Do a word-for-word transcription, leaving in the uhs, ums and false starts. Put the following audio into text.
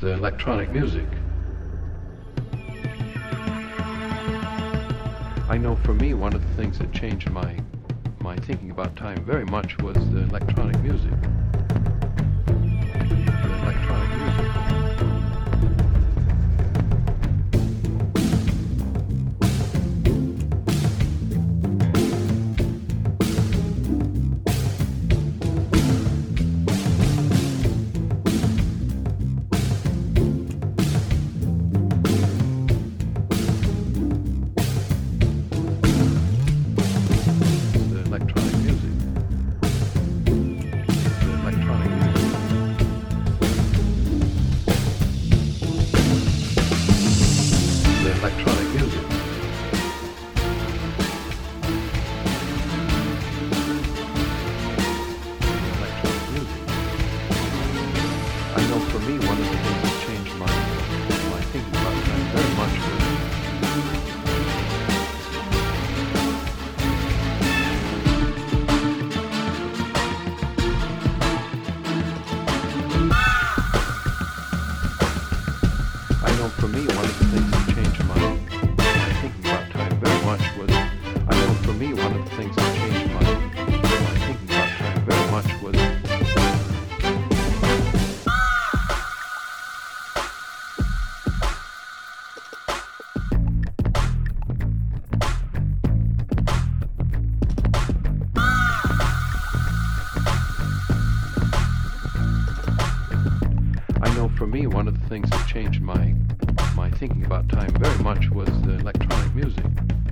the electronic music. I know for me, one of the things that changed my my thinking about time very much was the electronic music. The electronic music. For me, one of the things that changed my, my thinking about time very much was, I know for me, one of the things that changed my, my thinking about time very much was, I know for me, one of the things that changed my my thinking about time very much was the electronic music.